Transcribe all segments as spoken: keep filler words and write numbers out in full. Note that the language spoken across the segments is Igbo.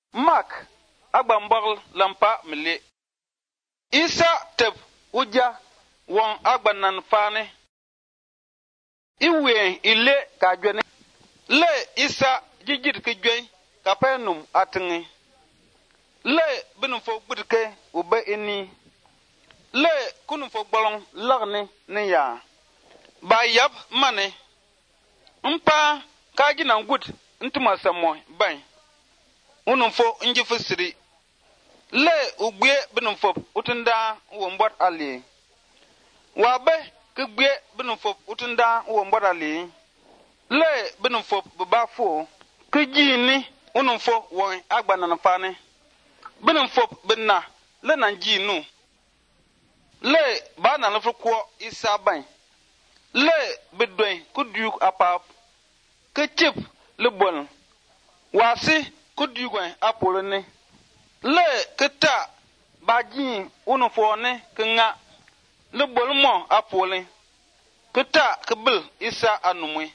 Mark agbambol lampa mili. Isa teb uja won agbanan fane. Iwe ile ka jwene. Le isa jijit ki jwen kapenum atingi. Le binum fo budke ube ini. Le kunum fo gbolong lagne ne ya. Ba yab mane. Mpa kaji na ngud ntuma samo ban. Unum fo njifu siri. Le ugbe binum fo utunda wombot ali. Wabe kugbe binum fo utunda wombot ali. Le binum fo baba fo kujini unum fo won agbana na fane. Binum fo binna le nanji nu. Le ba na lafo ko isa ban. Le bidwen kuduk apap. Kechip le bon. Wasi kudugwen apolone. Le keta baji unum fo ne kenga. Le bolmo apole. Keta kebil isa anumwe.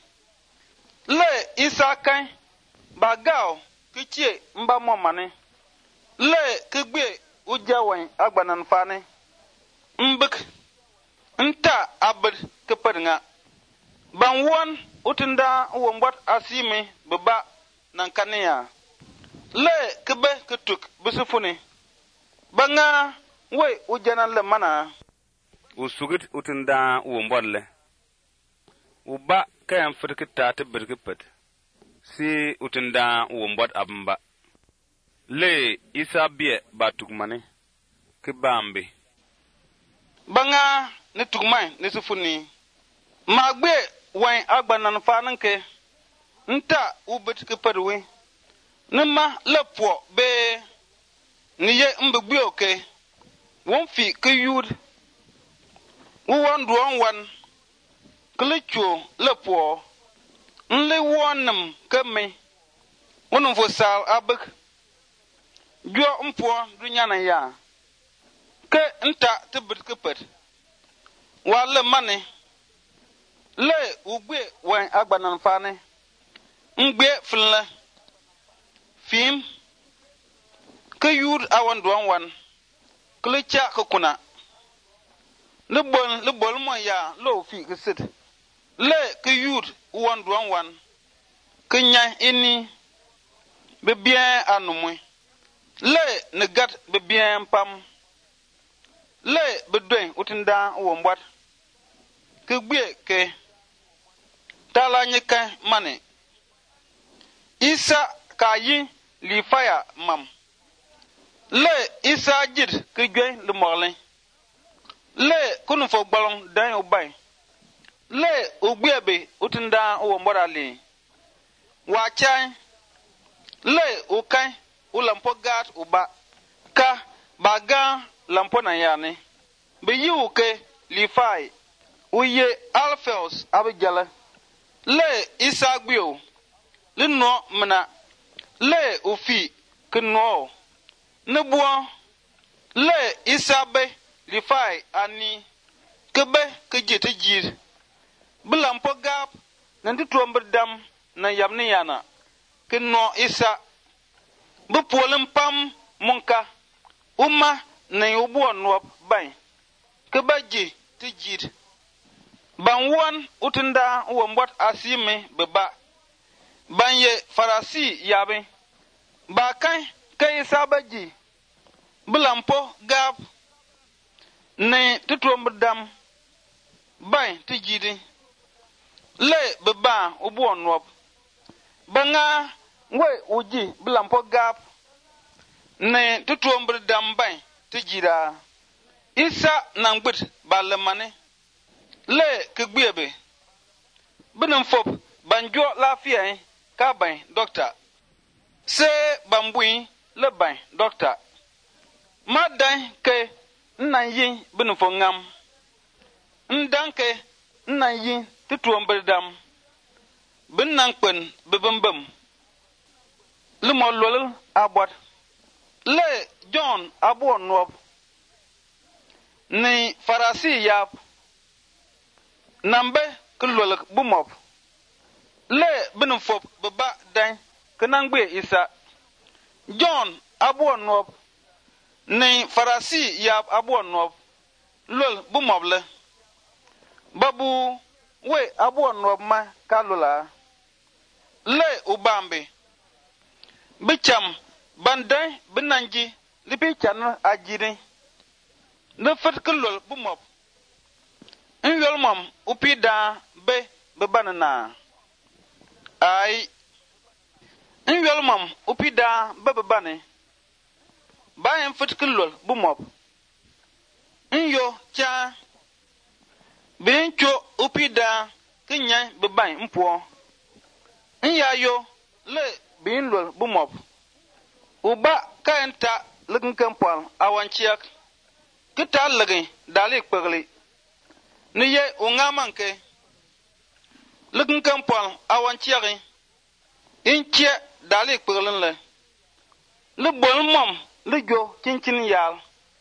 Le isa kan bagao kichie mba momane. Le kegbe ujawen agbanan fane. Mbik nta abd kepadnga. Ban won utunda wombot asime beba nankania. Le kebe ketuk busufuni. Banga we ujana le mana. Usugit utunda wombot le. Uba kayan firkita ta birgipet. Si utunda wombot abamba. Le isa biye ba tukmane. Kibambi. Banga ne tukmai ne sufuni. Magbe wan agbanan fananke. Nta ubet kipadwe. Nima lepo be niye mbegbe oke. Won fi kiyud. Won duon wan. Klicho lepo. Nle wonam keme. Wonum fo sal abek. Jo mpo dunyana ya. Ke nta tibit kipet. Wale mane. Le ugbe wan agbanan fane. Ngbe fle. Fim. Ke yud awan duan wan. Klicha kokuna. Le bon le bol mo ya lo fi kisit. Le ke yud wan duan wan. Ke nya ini. Be bien anumwe. Le ne gat be bien pam. Le bedwen utinda wombwat. Ke gbe ke tala nyika mane. Isa kayi li faya mam. Le isa jid ke gwe le morlin. Le kunu fo gbalong dan obay. Le ogbiebe utinda wombot ali. Wa chai. Le ukai ulampo gat uba. Ka baga lampo na yani. Be yuke li fay. Uye alfels abijala. Le isa gbio. Le no mena. Le ufi kno. Nebuo. Le isa be li fay ani. Kebe kejete jir. Bilampo gap. Nanti tuambir dam na yamni yana. Kno isa. Bupolim pam munka. Uma na yubuo nwop bay. Kebe ji ti jir. Ban won utunda wombot asime beba. Ban ye farasi yabe. Ba kan kay sabaji. Bilampo gap. Ne tutuambdam. Bay tijidi. Le beba ubuo nwop. Banga we uji bilampo gap. Ne tutuambdam bay tijida. Isa nangbit balemane. Le kegbiebe. Binum fop banjo lafiya ka ban doctor. Se bambui le ban doctor. Madan ke nan yin binum fo ngam. Ndan ke nan yin tutuom berdam. Bin nan pen bebembem. Le mo lol abot. Le John abo nwop. Ni farasi yap. Nambe kulolak bumop. Le binum fop beba dan kenangbe isa. John abuon nob ni Farasi yab abuon nob lol bu moble babu we abuon nob ma kalula le ubambe bicham bandai binanji libi chan ajiri ne fatkulol bu mob in yol mom upida be be banana ai in yol mom upida be be bane bayan fatkulol bu mob in yo cha bin cho upida kinya be ban mpo in ya yo le bin lol bu mob uba kaenta lugin kampal awanchiak kita lugin dalik pagli ni ye ungamanke lugin kampal awanchiak inche dalik paglin le le bol mom le jo cincin yal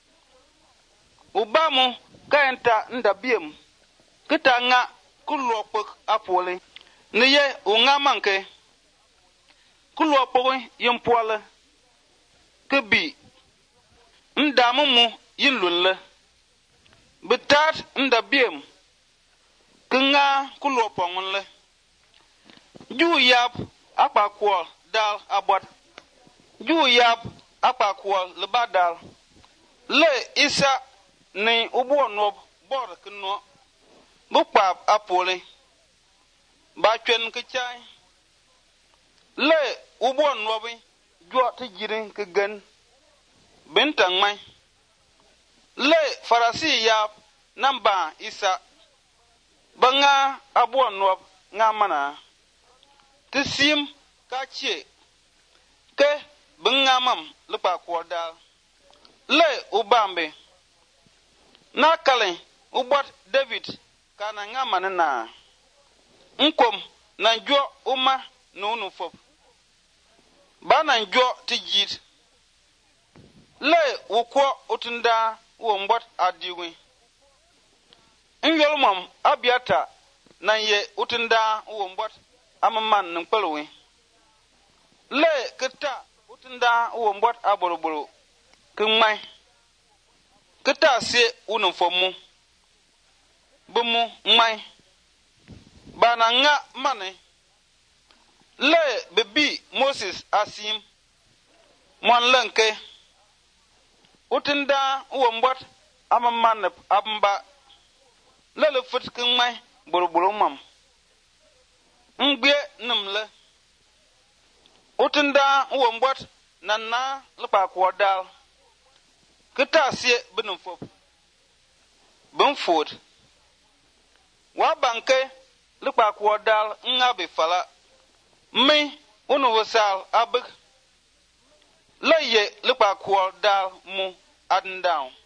uba mu kaenta ndabiem kita nga kullo pag apole ni ye ungamanke kullo pag yimpole kebi ndamu mu yinlulle bitat ndabiem kinga kulo pongunle ju yap apa kwol dal abot ju yap apa kwol le badal le isa ni ubo no bor kno bu pap apole ba twen ke chai le ubo no bi jo ti jirin ke gan bentang mai le Farasi ya namba isa banga abuon no nga mana tisim ka che ke banga mam le pa ko dal le ubambe na kale ubot David kana nga mana na nkom na jo uma no no fop bana njo tijit le ukwo utunda wo mbot adiwi ingolmam abiata na ye utunda wo mbot amman npelwi le kita utunda wo mbot aboroboro kmai kita se unfomu bumu mai bana nga mane le bebi Moses asim mon lanke utunda wo mbot amman amba le le futkin mai burburu mam ngbe numle utunda wo mbot nanna lepa ko dal kita sie binum fop bin fod wa banke lepa ko dal ngabe fala mi unu wasal abig le ye lepa ko dal mu adndown